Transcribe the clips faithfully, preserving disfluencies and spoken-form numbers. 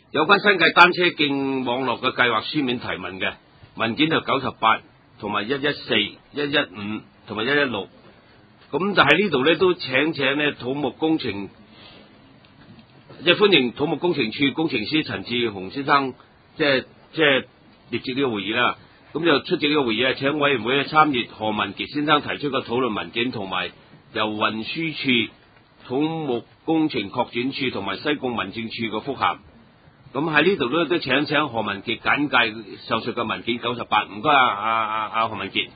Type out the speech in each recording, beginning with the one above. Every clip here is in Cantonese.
有關新界單車徑網絡嘅計劃書面提問嘅文件就九十八同埋一一四、一一五同埋一一六。咁就喺呢度咧，都請請咧土木工程，即係歡迎土木工程處工程師陳志雄先生，即係即係列席呢個會議啦。咁就出席呢個會議啊，請委員會咧參閱何文傑先生提出嘅討論文件，同埋由運輸處、土木工程擴展處同埋西貢民政處嘅覆函。咁喺呢度咧都請請何文傑簡介上述嘅文件九十八。唔該啊，阿阿阿何文傑。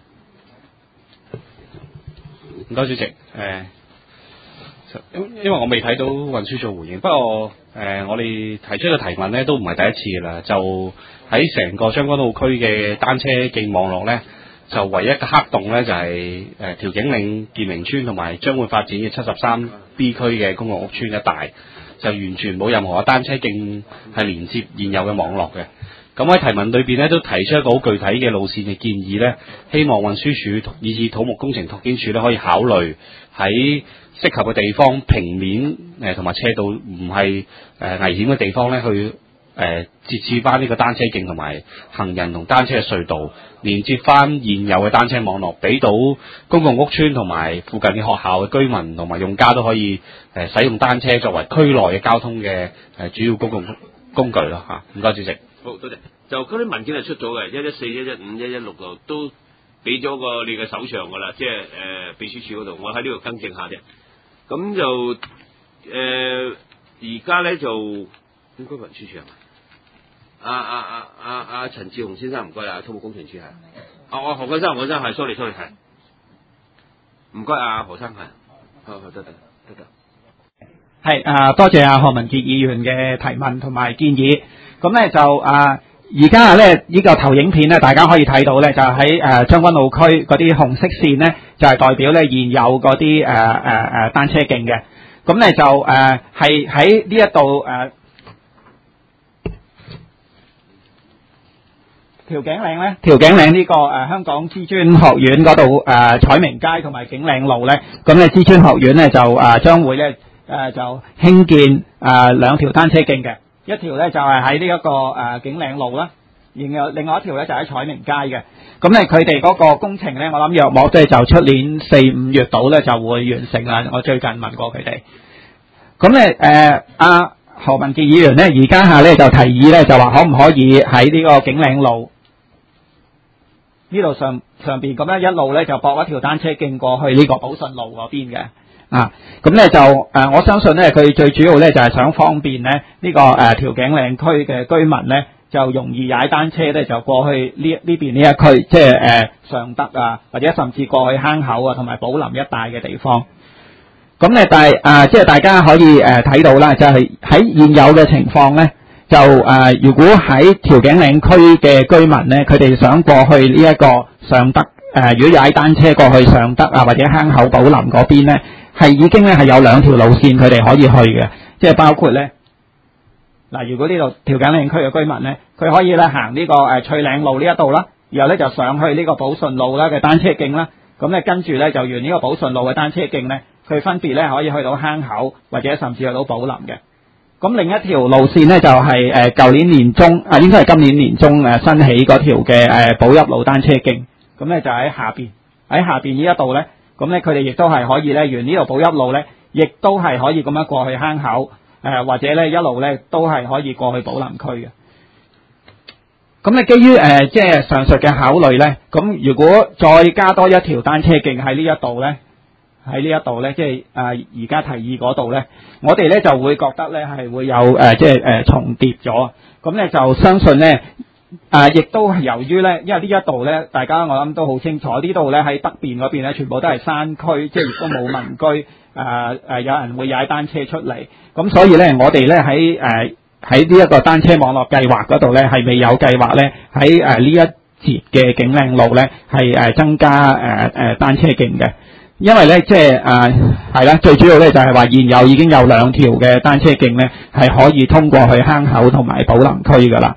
唔該主席，誒、呃，因因為我未睇到運輸處回應，不過誒、呃，我哋提出嘅提問咧都唔係第一次啦，就喺成個將軍澳區嘅單車徑網絡咧，就唯一嘅黑洞咧就係誒調景嶺健明村同埋將會發展嘅七十三 B 區嘅公共屋邨一帶，就完全冇任何嘅單車徑係連接現有嘅網絡嘅。咁喺提問裏邊咧，都提出一個好具體嘅路線嘅建議咧，希望運輸署以至土木工程拓展署咧可以考慮喺適合嘅地方平面誒同埋斜道唔係誒危險嘅地方咧，去誒設置翻呢個單車徑同埋行人同單車嘅隧道，連接翻現有嘅單車網絡，俾到公共屋邨同埋附近嘅學校嘅居民同埋用家都可以誒使用單車作為區內嘅交通嘅誒主要公共工具咯嚇。唔該主席。 好多謝。就嗰啲文件係出咗嘅，一一四、一一五、一一六度都俾咗個你嘅手上噶啦，即係誒秘書處嗰度，我喺呢度更正下啫。咁就誒而家咧就應該運輸處係咪？阿阿阿阿阿陳志雄先生唔該啊，土木工程處係。啊我何先生何先生係 sorry sorry 係。唔該啊何生係。好好得得得得。 係啊，多謝啊何文傑議員嘅提問同埋建議。咁咧就啊。而家咧呢個投影片咧，大家可以睇到咧，就喺誒將軍澳區嗰啲紅色線咧，就係代表咧現有嗰啲誒誒誒單車徑嘅。咁咧就誒係喺呢一度誒調景嶺咧，調景嶺呢個誒香港知專學院嗰度誒彩明街同埋景嶺路咧，咁咧知專學院咧就誒將會咧誒就興建誒兩條單車徑嘅。一條咧就係喺呢一個誒景嶺路啦，然後另外一條咧就喺彩明街嘅。咁咧佢哋嗰個工程咧，我諗約莫即係就出年四五月度咧就會完成啦。我最近問過佢哋。咁咧誒阿何文傑議員咧，而家下咧就提議咧，就話可唔可以喺呢個景嶺路呢度上上邊咁樣一路咧就駁一條單車徑過去呢個寶順路嗰邊嘅。啊，咁咧就誒、呃，我相信咧，佢最主要咧就係、是、想方便咧呢、這個誒調景嶺區嘅居民咧，就容易踩單車咧，就過去呢呢邊呢一區，即係誒尚德啊，或者甚至過去坑口啊，同埋寶林一帶嘅地方。咁咧，但係誒，即係大家可以誒睇、呃、到啦，就係、是、喺現有嘅情況咧，就誒、呃，如果喺調景嶺區嘅居民咧，佢哋想過去呢一個尚德誒、呃，如果踩單車過去尚德啊，或者坑口寶林嗰邊咧。係已經咧係有兩條路線佢哋可以去嘅，即係包括咧嗱，如果呢度調景嶺區嘅居民咧，佢可以咧行呢個誒翠嶺路呢一度啦，然後咧就上去呢個寶順路啦嘅單車徑啦，咁咧跟住咧就沿呢個寶順路嘅單車徑咧，佢分別咧可以去到坑口或者甚至去到寶林嘅。咁另一條路線咧就係誒舊年年中啊，應該係今年年中誒新起嗰條嘅誒寶邑路單車徑，咁咧就喺下邊喺下邊呢一度咧。咁咧，佢哋亦都係可以咧，沿呢度寶邑路咧，亦都係可以咁樣過去坑口，誒、呃、或者咧一路咧都係可以過去寶林區嘅。咁咧，基於誒即係上述嘅考慮咧，咁如果再加多一條單車徑喺呢一度咧，喺呢一度咧，即係誒而家提議嗰度咧，我哋咧就會覺得咧係會有誒即係誒重疊咗。咁咧就相信咧。啊！亦都係由於咧，因為呢一度咧，大家我諗都好清楚，呢度咧喺北邊嗰邊咧，全部都係山區，即係亦都冇民居，誒、呃、誒，有人會踩單車出嚟，咁所以咧，我哋咧喺誒喺呢一個單車網絡計劃嗰度咧，係未有計劃咧喺誒呢一節嘅景嶺路咧係誒增加誒誒、呃、單車徑嘅，因為咧即係誒係啦，最主要咧就係話現有已經有兩條嘅單車徑咧係可以通過去坑口同埋寶林區噶啦。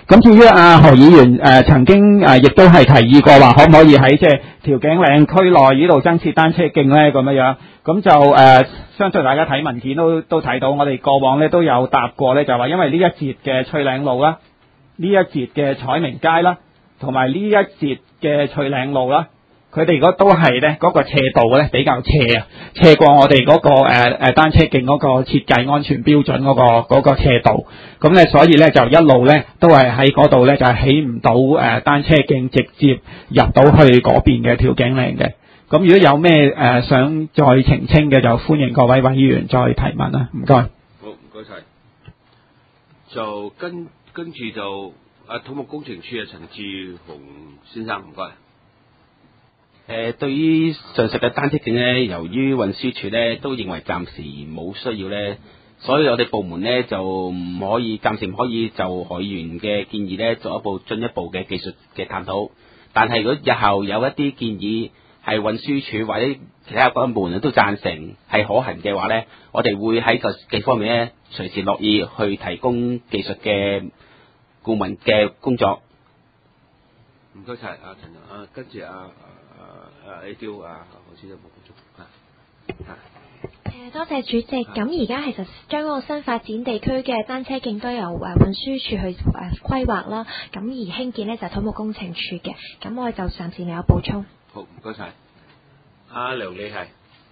咁至於阿何議員誒、呃、曾經誒亦都係提議過話，可唔可以喺即係調景嶺區內呢度增設單車徑咧咁樣樣？咁就誒、呃，相信大家睇文件都都睇到，我哋過往咧都有答過咧，就話因為呢一節嘅翠嶺路啦，呢一節嘅彩明街啦，同埋呢一節嘅翠嶺路啦。佢哋嗰都係咧嗰個斜度咧比較斜啊，斜過我哋嗰、嗰個誒誒、呃、單車徑嗰個設計安全標準嗰、嗰個嗰個斜度，咁咧所以咧就一路咧都係喺嗰度咧就係起唔到誒單車徑直接入到去嗰邊嘅調景嶺嘅。咁如果有咩誒、呃、想再澄清嘅，就歡迎各位委員再提問啦。唔該。 好，唔該晒。就跟跟住就啊土木工程處嘅陳志雄先生，唔該。 誒、呃，對於上述嘅單車徑咧，由於運輸署咧都認為暫時冇需要咧，所以我哋部門咧就唔可以暫時唔可以就何議員嘅建議咧做一步進一步嘅技術嘅探討。但係如果日後有一啲建議係運輸署或者其他部門都贊成係可行嘅話咧，我哋會喺個技方面咧隨時樂意去提供技術嘅顧問嘅工作。 唔該晒，阿陳啊，跟住阿。誒 A 雕啊，何先生冇補充啊。 誒，多謝主席。咁而家其實將嗰個新發展地區嘅單車徑都由誒運輸署去誒規劃啦。咁而興建呢就係土木工程處嘅。咁我哋就暫時未有補充。 好，唔該晒。阿梁理係。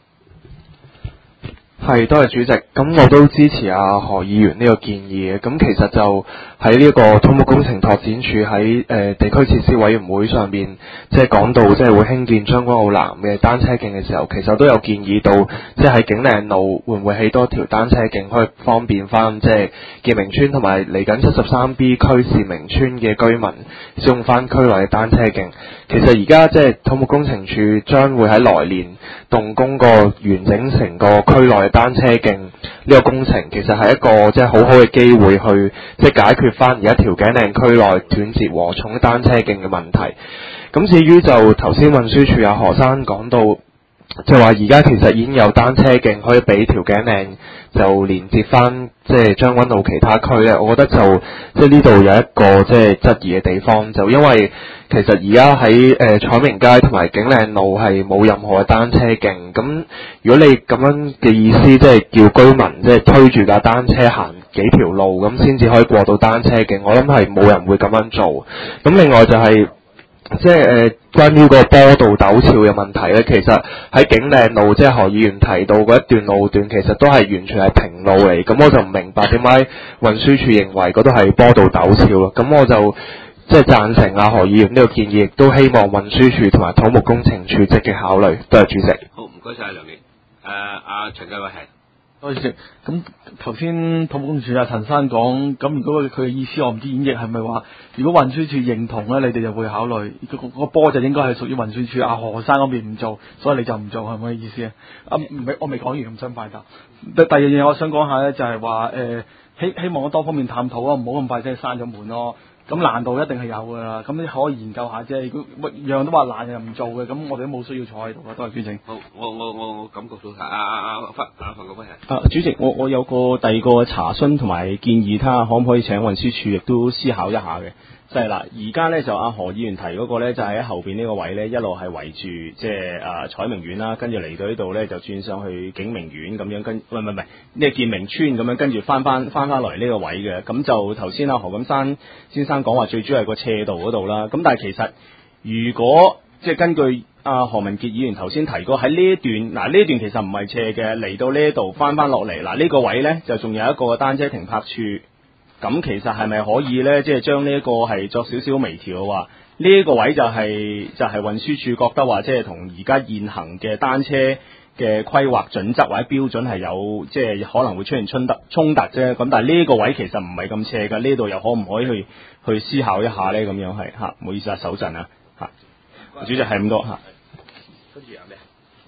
係，多謝主席。咁我都支持阿何議員呢個建議嘅。咁其實就喺呢個土木工程拓展處喺誒、呃、地區設施委員會上邊，即係講到即係會興建將軍澳南嘅單車徑嘅時候，其實都有建議到，即係喺景嶺路會唔會起多條單車徑，可以方便翻即係建明村同埋嚟緊七十三 B 區士明村嘅居民使用翻區內嘅單車徑。其實而家即係土木工程處將會喺來年動工個完整成個區內單車徑呢個工程，其實係一個即係好好嘅機會去即係解決翻而家調景嶺區內斷截禾蟲單車徑嘅問題。咁至於就頭先運輸署阿何生講到，就話而家其實已經有單車徑可以俾調景嶺就連接翻即係將軍澳其他區咧，我覺得就即係呢度有一個即係質疑嘅地方，就因為其實而家喺誒彩明街同埋景嶺路係冇任何嘅單車徑，咁如果你咁樣嘅意思，即係叫居民即係推住架單車行幾條路咁先至可以過到單車徑，我諗係冇人會咁樣做。咁另外就係、是。即係誒、呃，關於個坡道陡峭嘅問題咧，其實喺景嶺路，即係何議員提到嗰一段路段，其實都係完全係平路嚟。咁我就唔明白點解運輸署認為嗰度係坡道陡峭咯。咁我就即係贊成啊何議員呢個建議，亦都希望運輸署同埋土木工程處積極考慮。多謝主席。 好，唔該晒梁理。誒、呃，阿陳繼偉係。 多謝主席。咁頭先土木工程處阿陳生講，咁如果佢嘅意思我唔知演繹係咪話，如果運輸署認同咧，你哋就會考慮。個個個波就應該係屬於運輸署阿何生嗰邊唔做，所以你就唔做，係咪意思啊？啊，唔係，我未講完咁新快答。第第二樣嘢我想講下咧，就係話誒希希望我多方面探討咯，唔好咁快即係閂咗門咯。咁難度一定係有㗎啦，咁你可以研究下啫。如果樣都話難又唔做嘅，咁我哋都冇需要坐喺度啊。多謝主席。 好，我我我我感覺到阿阿阿阿范阿范國輝係。 啊，主席，我我有個第二個查詢同埋建議，睇下可唔可以請運輸署亦都思考一下嘅。就係嗱，而家咧就阿何議員提嗰個咧，就係喺後邊呢個位咧，一路係圍住即係啊彩明苑啦，跟住嚟到呢度咧就轉上去景明苑咁樣，跟唔係唔係唔係呢個建明村咁樣，跟住翻翻翻翻嚟呢個位嘅。咁就頭先阿何錦山先生講話最主要係個斜度嗰度啦。咁但係其實如果即係根據阿何文傑議員頭先提過喺呢一段，嗱呢一段其實唔係斜嘅，嚟到呢度翻翻落嚟，嗱呢個位咧就仲有一個單車停泊處。咁其實係咪可以咧，即係將呢一個係作少少微調嘅話，呢、這、一個位就係、是、就係、是、運輸署覺得話，即係同而家現行嘅單車嘅規劃準則或者標準係有即係可能會出現衝突衝突啫。咁但係呢個位其實唔係咁斜㗎，呢度又可唔可以去去思考一下咧？咁樣係嚇，唔好意思啊，手震啊嚇，主席係咁多嚇。 跟住有咩？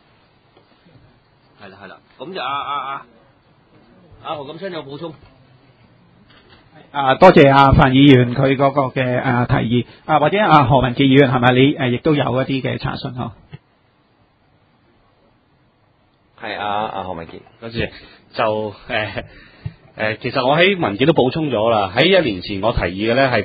係啦係啦，咁就阿阿阿阿何錦生有補充。 啊，多謝阿范議員佢嗰個嘅啊提議啊，或者阿何文傑議員係咪你誒亦都有一啲嘅查詢嗬？ 係啊，阿何文傑，多謝。就誒誒、呃呃，其實我喺文件都補充咗啦。喺一年前我提議嘅咧係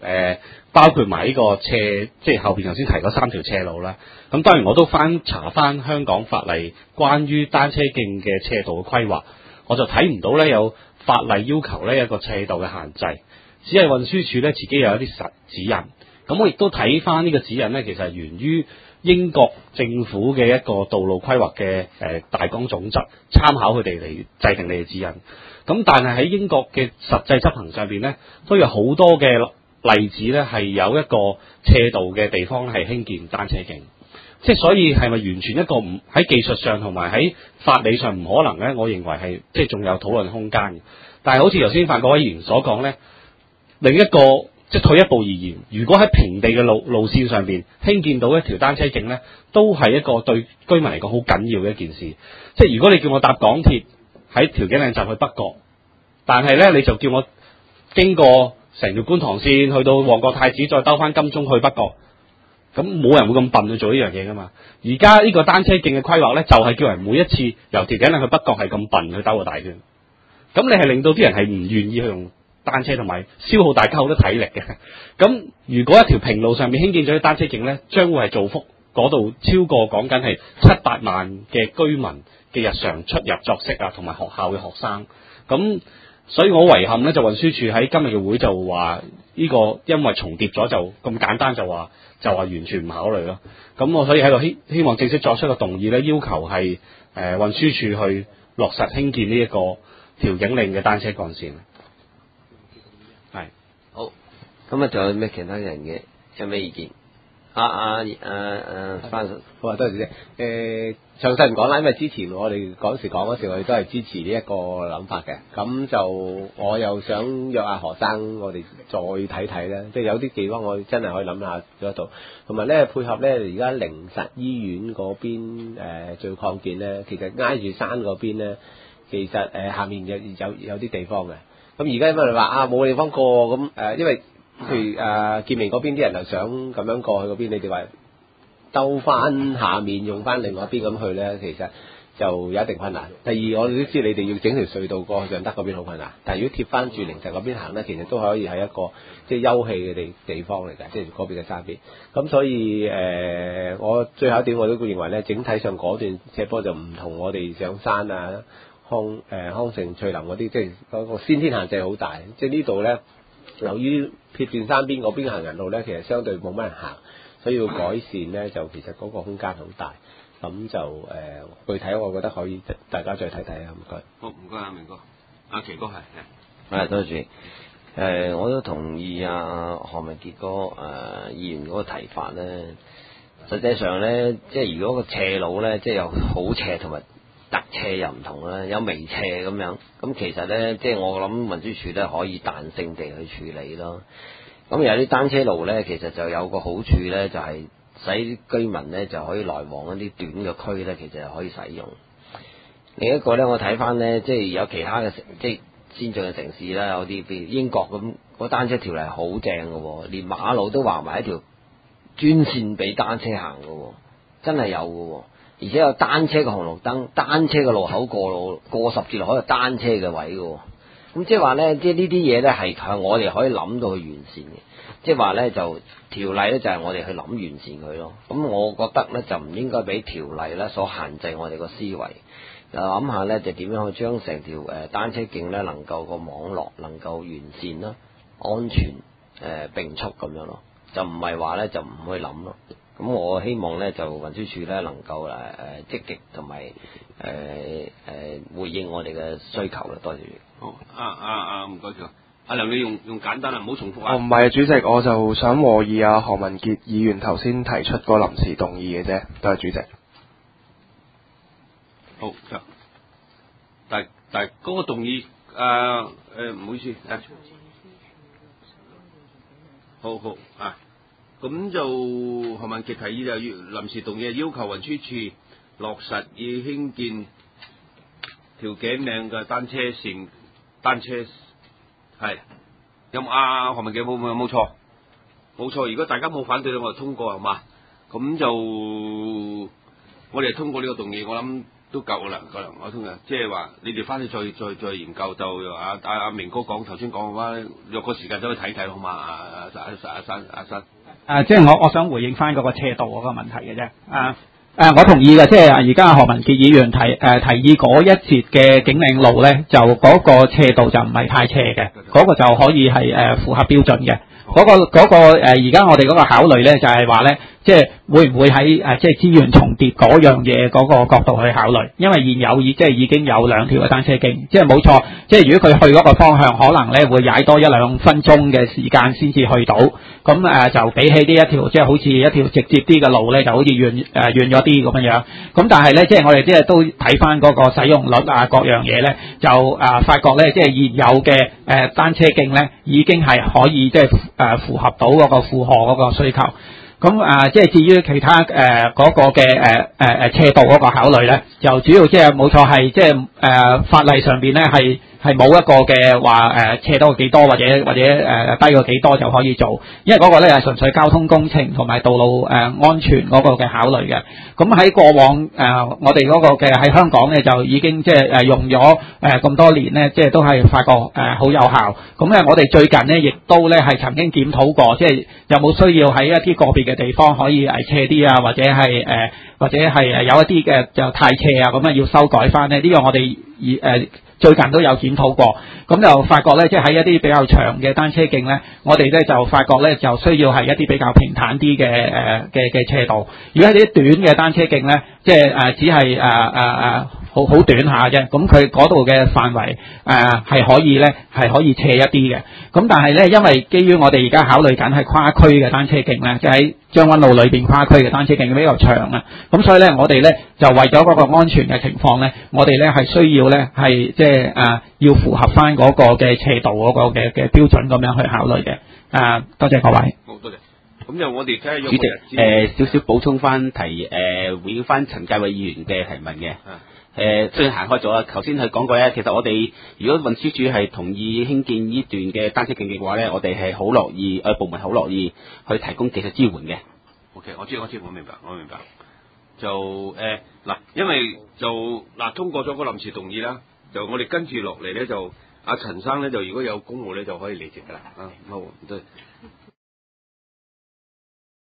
呃、包括埋呢個斜，即係後邊頭先提嗰三條斜路啦。咁當然我都翻查翻香港法例關於單車徑嘅斜道嘅規劃，我就睇唔到咧有法例要求咧一個斜道嘅限制，只係運輸署咧自己有一啲實指引。咁我亦都睇翻呢個指引咧，其實係源於英國政府嘅一個道路規劃嘅誒大綱總則，參考佢哋嚟制定你嘅指引。咁但係喺英國嘅實際執行上邊咧，都有好多嘅例子咧，係有一個斜道嘅地方係興建單車徑。即係所以係咪完全一個唔喺技術上同埋喺法理上唔可能咧？我認為係即係仲有討論空間嘅。但係好似頭先范國威議員所講咧，另一個即係退一步而言，如果喺平地嘅路路線上邊興建到一條單車徑咧，都係一個對居民嚟講好緊要嘅一件事。即係如果你叫我搭港鐵喺調景嶺站去北角，但係咧你就叫我經過成條觀塘線去到旺角太子，再兜翻金鐘去北角。咁冇人會咁笨去做呢樣嘢噶嘛？而家呢個單車徑嘅規劃咧，就係、是、叫人每一次由調景嶺去北角係咁笨去兜個大圈。咁你係令到啲人係唔願意去用單車，同埋消耗大家好多體力嘅。咁如果一條平路上面興建咗啲單車徑咧，將會係造福嗰度超過講緊係七八萬嘅居民嘅日常出入作息啊，同埋學校嘅學生。咁所以我遺憾咧，就運輸署喺今日嘅會就話呢個因為重疊咗就咁簡單就話就話完全唔考慮咯。咁我所以喺度希希望正式作出個動議咧，要求係誒運輸署去落實興建呢一個調景嶺嘅單車幹線。係好，咁啊仲有咩其他人嘅有咩意見？啊啊啊啊翻好啊，多謝誒詳細唔講啦，因為之前我哋嗰時講嗰時，我哋都係支持呢一個諗法嘅。咁就我又想約阿何生，我哋再睇睇啦。即係有啲地方我真係可以諗下嗰度，同埋咧配合咧而家靈實醫院嗰邊誒做擴建咧，其實挨住山嗰邊咧，其實誒、呃、下面有有有啲地方嘅。咁而家因為話啊冇地方過咁誒、呃，因為譬如誒建明嗰邊啲人又想咁樣過去嗰邊，你哋話兜翻下面用翻另外一邊咁去咧，其實就有一定困難。第二，我哋都知你哋要整條隧道過去尚德嗰邊好困難，但係如果貼翻住靈實嗰邊行咧，其實都可以係一個即係休憩嘅地地方嚟㗎，即係嗰邊嘅山邊。咁所以誒、呃，我最後一點我都認為咧，整體上嗰段斜坡就唔同我哋上山啊、康誒、呃、康城翠林嗰啲，即係嗰個先天限制好大。即係呢度咧，由於貼住山邊嗰邊行人路咧，其實相對冇乜人行，所以要改善咧，就其實嗰個空間好大。咁就誒、呃、具體，我覺得可以大家再睇睇啊，唔該。 好，唔該啊，明哥，阿奇哥係係，多謝。誒、呃，我都同意啊何文傑哥誒議員嗰個提法咧。實際上咧，即係如果個斜路咧，即係有好斜同埋特斜又唔同啦，有微斜咁樣。咁其實咧，即係我諗運輸署咧可以彈性地去處理咯。咁有啲單車路咧，其實就有個好處咧，就係、是。使居民咧就可以來往一啲短嘅區咧，其實係可以使用。另一個咧，我睇翻咧，即係有其他嘅城，即係先進嘅城市啦，有啲譬如英國咁，個單車條例好正嘅，連馬路都畫埋一條專線俾單車行嘅，真係有嘅。而且有單車嘅紅綠燈，單車嘅路口過路過十字路口有單車嘅位嘅。咁即係話咧，即係呢啲嘢咧係係我哋可以諗到去完善嘅。即係話咧，就條例咧就係我哋去諗完善佢咯。咁我覺得咧就唔應該俾條例咧所限制我哋個思維。就諗下咧就點樣去將成條誒單車徑咧能夠個網絡能夠完善啦、安全誒、呃、並蓄咁樣咯。就唔係話咧就唔去諗咯。咁我希望咧就運輸署咧能夠誒誒積極同埋誒誒回應我哋嘅需求啦。多謝。 好，啊啊啊，唔該晒。阿梁，你用用簡單啦，唔好重複啊。 哦，唔係啊，主席，我就想和議啊何文傑議員頭先提出個臨時動議嘅啫，多謝主席。 好，但但嗰個動議，誒、呃、誒，唔、呃、好意思，誒，好好啊，咁就何文傑提議就要臨時動議，要求運輸署落實以興建條頸嶺嘅單車線單車。係，有冇啊？何文傑冇冇冇錯，冇錯。如果大家冇反對，我就通過係嘛？咁就我哋通過呢個動議，我諗都夠啦，可能我通常即係話你哋翻去再再再研究，就阿阿阿明哥講頭先講嘅話，約個時間走去睇睇好嘛？阿阿阿阿生阿生。 啊，即係我我想回應翻嗰個斜道嗰個問題嘅啫。啊誒、呃，我同意嘅，即係而家何文傑議員提誒、呃、提議嗰一節嘅景嶺路咧，就嗰個斜度就唔係太斜嘅，嗰、嗰個就可以係誒、呃、符合標準嘅。嗰、嗰個嗰、嗰個誒而家我哋嗰個考慮咧，就係話咧，即係會唔會喺誒、呃、即係資源重疊嗰樣嘢嗰個角度去考慮？因為現有已即係已經有兩條嘅單車徑，即係冇錯。即係如果佢去嗰個方向，可能咧會踩多一兩分鐘嘅時間先至去到。咁誒、呃、就比起呢一條即係好似一條直接啲嘅路咧，就好似遠誒、呃、遠咗啲咁樣樣。咁但係咧，即係我哋即係都睇翻嗰個使用率啊，各樣嘢咧，就誒、呃、發覺咧，即係現有嘅誒、呃、單車徑咧，已經係可以即係誒、呃、符合到嗰個負荷嗰個需求。咁啊、呃，即係至於其他誒嗰、呃那個嘅誒誒誒斜度嗰個考慮咧，就主要即係冇錯係即係誒、呃、法例上邊咧係。係冇一個嘅話誒斜到幾多或者或者誒、呃、低過幾多就可以做，因為嗰個咧係純粹交通工程同埋道路誒、呃、安全嗰個嘅考慮嘅。咁喺過往誒、呃、我哋嗰個嘅喺香港咧就已經即係誒用咗誒咁多年咧，即係都係發覺誒好、呃、有效。咁咧我哋最近咧亦都咧係曾經檢討過，即係有冇需要喺一啲個別嘅地方可以誒斜啲啊，或者係誒、呃、或者係誒有一啲嘅就太斜啊，咁啊要修改翻咧。呢、這個我哋以誒。呃最近都有檢討過，咁就發覺咧，即係喺一啲比較長嘅單車徑咧，我哋咧就發覺咧就需要係一啲比較平坦啲嘅誒嘅嘅斜度。如果係啲短嘅單車徑咧，即係誒、呃、只係誒誒誒好好短下啫，咁佢嗰度嘅範圍誒係可以咧係可以斜一啲嘅。咁但係咧，因為基於我哋而家考慮緊係跨區嘅單車徑咧，即係喺將軍路裏邊跨區嘅單車徑比較長啊，咁所以咧我哋咧就為咗嗰個安全嘅情況咧，我哋咧係需要咧係即係誒要符合翻嗰個嘅斜度嗰個嘅嘅標準咁樣去考慮嘅。誒、呃，多謝各位。 好多謝。咁就我哋睇下有主席誒少少補充翻提誒回應翻陳介偉議員嘅提問嘅。誒雖然行開咗啦，頭先佢講過咧，其實我哋如果運輸署係同意興建呢段嘅單車徑嘅話咧，我哋係好樂意，誒、呃、部門好樂意去提供技術支援嘅。 OK， 我知我知，我明白，我明白。就誒嗱、呃，因為就嗱、呃、通過咗個臨時動議啦，就我哋跟住落嚟咧就阿陳生咧就如果有公務咧就可以離席噶啦。啊，好，對。